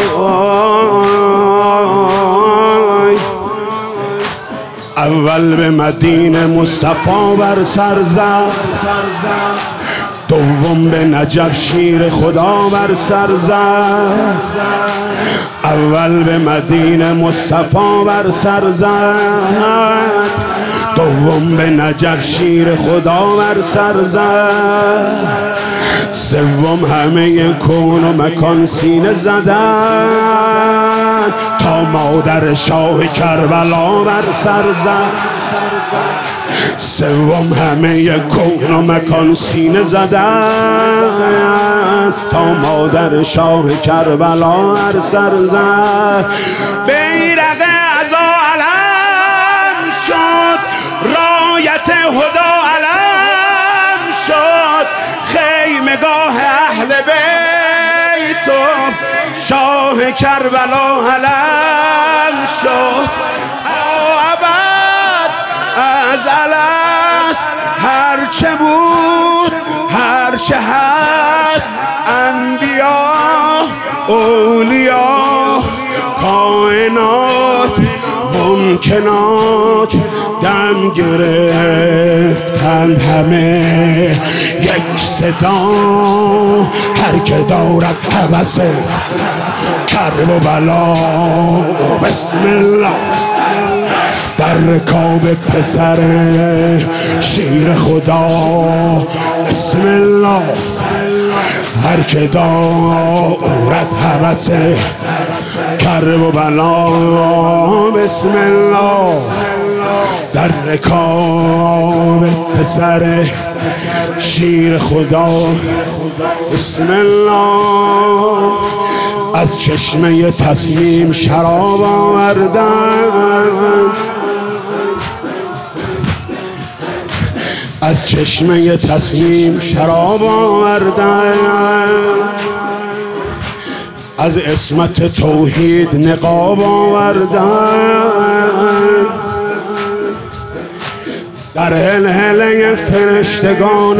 اول به مدینه مصطفی بر سر زد، دوم به نجف شیر خدا بر سر زد. اول به مدینه مصطفی بر سر زد، دوم به نجف شیر خدا بر سر زد. سوم همه کون و مکان سینه زدن تا مادر شاه کربلا بر سر زد. سوم همه کون و مکان سینه زدن تا مادر شاه کربلا بر سر زد. بیرق عزا علم شد، رایت هدا علم شد، خیمگاه اهل بیت و شاه کربلا علم شد. ازل است هرچه بود هرچه هست، انبیا اولیا کائنات ممکنات دم گرفتند همه یک صدا. هر که دارد هوس کرب و بلا بسم الله در رکاب پسر شیر خدا بسم الله. هر که دارد هوس کرب و بلا بسم الله در رکاب پسر شیر خدا بسم الله. از چشمه تصمیم شراب آوردن، از چشمه تصمیم شراب آوردن، از عصمت توحید نقاب آوردن. در هلهله فرشتگان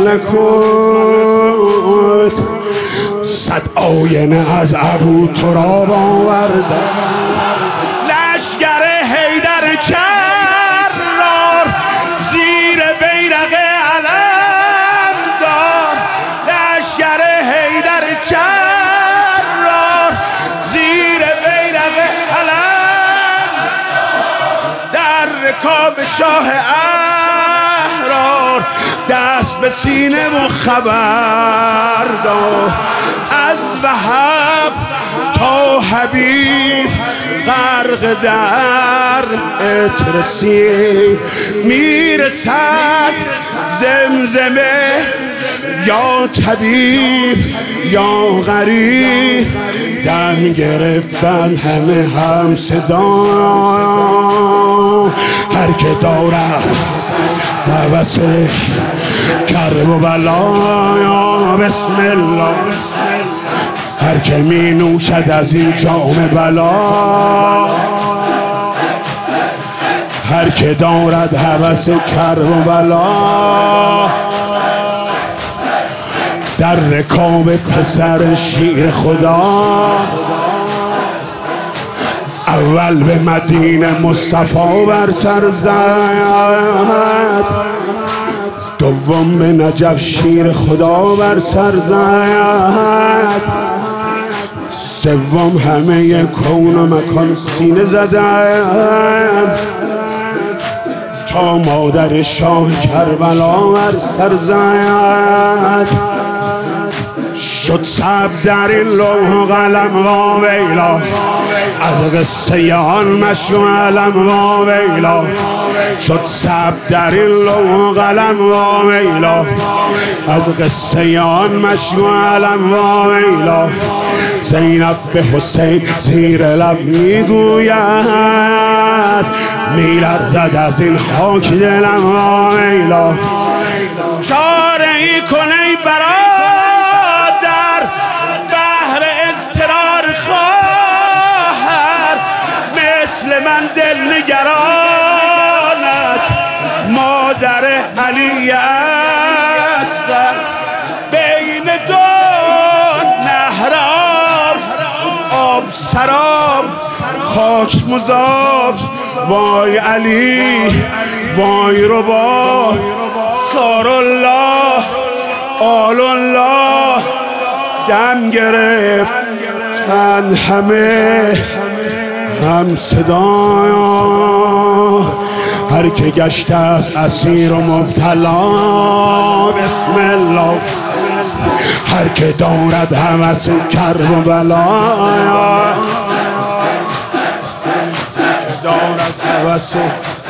ملکوت صد آینه از ابو تراب آوردن. لشگر حیدر کرار زیر بیرق علم دار، لشگر حیدر کرار زیر بیرق علم، در رکاب شاه احرار دست به سینه و خبر داد. از وهب تا حبیب غرق در اترسی میرسد زمزمه، یا طبیب یا غریب دم گرفتن همه هم صدا. هر که دارد هوس کرب و بلا بسم الله، هر که می نوشد از این جام بلا، هر که دارد هوس کرب و بلا در رکاب پسر شیر خدا. اول به مدینه مصطفی بر سر زد، دوم به نجف شیر خدا بر سر زد، سوم همه کون و مکان سینه زدن تا مادر شاه کربلا بر سر زد. شد ثبت در این لوح و قلم و ویلا، از قصه آن مشروع علم و ویلا. شد ثبت در این لوح و قلم و ویلا، از قصه آن مشروع علم و ویلا. زینب به حسین زیر لب میگوید، میلرزد از این خاک دلم و ویلا. چاره ای کن ای برادر بهر اضطرار خواهر، مثل من دل نگران است مادر علی اصغر. بین دو نهر آب سراب خاک مذاب. وای علی وای ربا سار الله آل الله دم گرفت چند همه هم صدا. هر که گشته است اسیر و مبتلا بسم الله. هر که دارد هوس کرب و بلا دارد هوس